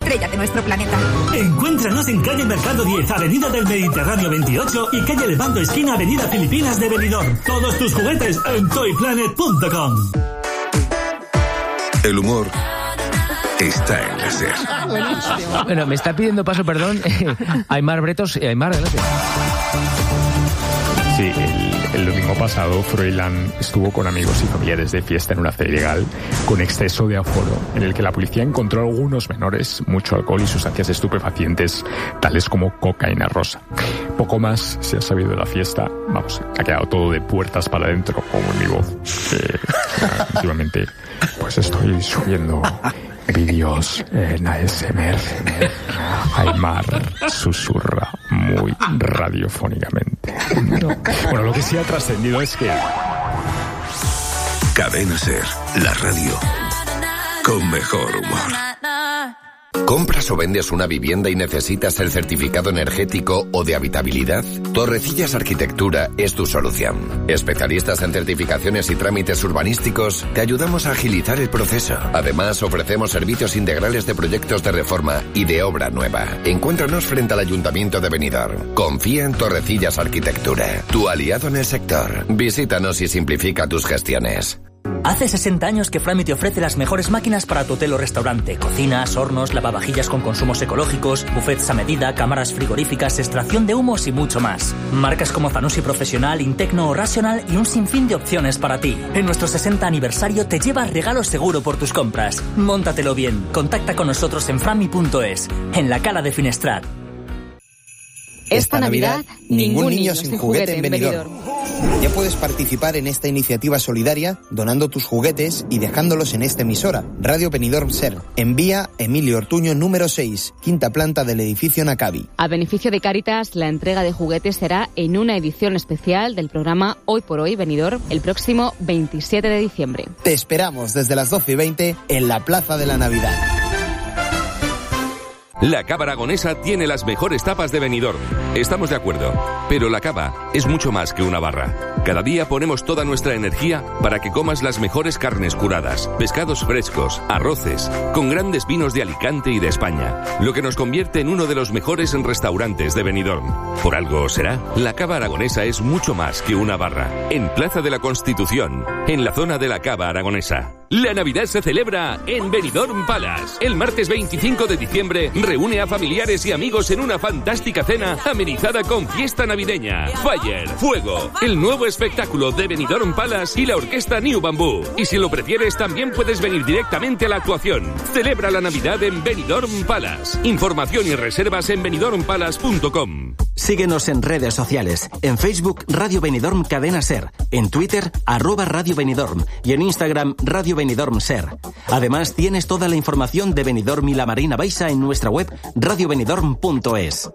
estrella de nuestro planeta. Encuéntranos en calle Mercado 10, Avenida del Mediterráneo 28 y calle Levanto, esquina Avenida Filipinas de Benidorm. Todos tus juguetes en toyplanet.com. El humor está en la SER. Bueno, me está pidiendo paso, perdón, Aymar Bretos. Aymar, adelante. Sí, el domingo pasado Froilán estuvo con amigos y familiares de fiesta en una cena ilegal con exceso de aforo, en el que la policía encontró a algunos menores, mucho alcohol y sustancias estupefacientes, tales como cocaína rosa. Poco más se ha sabido de la fiesta. Vamos, ha quedado todo de puertas para adentro, como mi voz. Últimamente, pues estoy subiendo vídeos en ASMR. Aymar susurra muy radiofónicamente. Bueno, lo que sí ha trascendido es que... Cadena SER, la radio con mejor humor. ¿Compras o vendes una vivienda y necesitas el certificado energético o de habitabilidad? Torrecillas Arquitectura es tu solución. Especialistas en certificaciones y trámites urbanísticos, te ayudamos a agilizar el proceso. Además, ofrecemos servicios integrales de proyectos de reforma y de obra nueva. Encuéntranos frente al Ayuntamiento de Benidorm. Confía en Torrecillas Arquitectura, tu aliado en el sector. Visítanos y simplifica tus gestiones. Hace 60 años que Frami te ofrece las mejores máquinas para tu hotel o restaurante. Cocinas, hornos, lavavajillas con consumos ecológicos, buffets a medida, cámaras frigoríficas, extracción de humos y mucho más. Marcas como Zanussi Profesional, Intecno o Rational y un sinfín de opciones para ti. En nuestro 60 aniversario te llevas regalo seguro por tus compras. Móntatelo bien. Contacta con nosotros en frami.es, en la Cala de Finestrat. Esta Navidad, ningún niño sin juguete en Benidorm. Ya puedes participar en esta iniciativa solidaria donando tus juguetes y dejándolos en esta emisora, Radio Benidorm SER, en vía Emilio Ortuño número 6, quinta planta del edificio Nacavi. A beneficio de Cáritas, la entrega de juguetes será en una edición especial del programa Hoy por Hoy Benidorm el próximo 27 de diciembre. Te esperamos desde las 12:20 en la Plaza de la Navidad. La Cava Aragonesa tiene las mejores tapas de Benidorm. Estamos de acuerdo, pero la cava es mucho más que una barra. Cada día ponemos toda nuestra energía para que comas las mejores carnes curadas, pescados frescos, arroces, con grandes vinos de Alicante y de España, lo que nos convierte en uno de los mejores restaurantes de Benidorm. Por algo será, la Cava Aragonesa es mucho más que una barra. En Plaza de la Constitución, en la zona de la Cava Aragonesa. La Navidad se celebra en Benidorm Palace. El martes 25 de diciembre reúne a familiares y amigos en una fantástica cena amenizada con fiesta navideña. Fire, fuego, el nuevo espectáculo de Benidorm Palace y la orquesta New Bamboo. Y si lo prefieres, también puedes venir directamente a la actuación. Celebra la Navidad en Benidorm Palace. Información y reservas en benidormpalace.com. Síguenos en redes sociales. En Facebook, Radio Benidorm Cadena SER. En Twitter, @Radio Benidorm. Y en Instagram, Radio Benidorm SER. Además, tienes toda la información de Benidorm y la Marina Baixa en nuestra web radiobenidorm.es.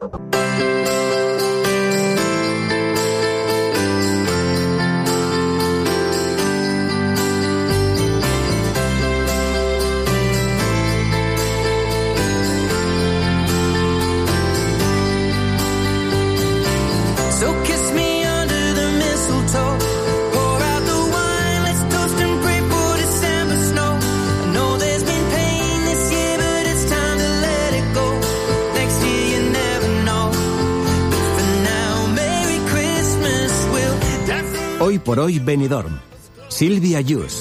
Hoy por Hoy Benidorm. Silvia Yus.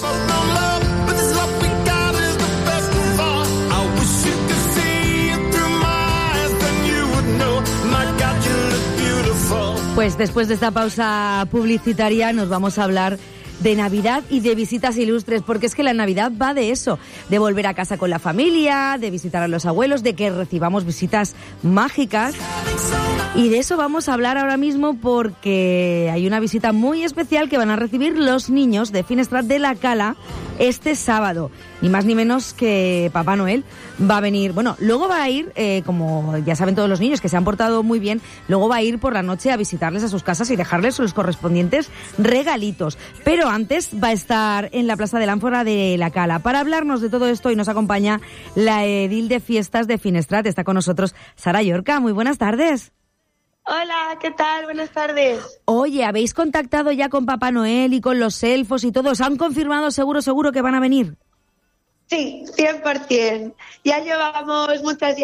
Pues después de esta pausa publicitaria nos vamos a hablar de Navidad y de visitas ilustres, porque es que la Navidad va de eso, de volver a casa con la familia, de visitar a los abuelos, de que recibamos visitas mágicas. Y de eso vamos a hablar ahora mismo porque hay una visita muy especial que van a recibir los niños de Finestrat de la Cala este sábado. Ni más ni menos que Papá Noel va a venir. Bueno, luego va a ir, como ya saben todos los niños que se han portado muy bien, luego va a ir por la noche a visitarles a sus casas y dejarles sus correspondientes regalitos. Pero antes va a estar en la Plaza de la Ánfora de la Cala. Para hablarnos de todo esto, y nos acompaña la edil de fiestas de Finestrat. Está con nosotros Sara Llorca. Muy buenas tardes. Hola, ¿qué tal? Buenas tardes. Oye, ¿habéis contactado ya con Papá Noel y con los elfos y todo? ¿Os han confirmado seguro que van a venir? Sí, 100%. Ya llevamos muchas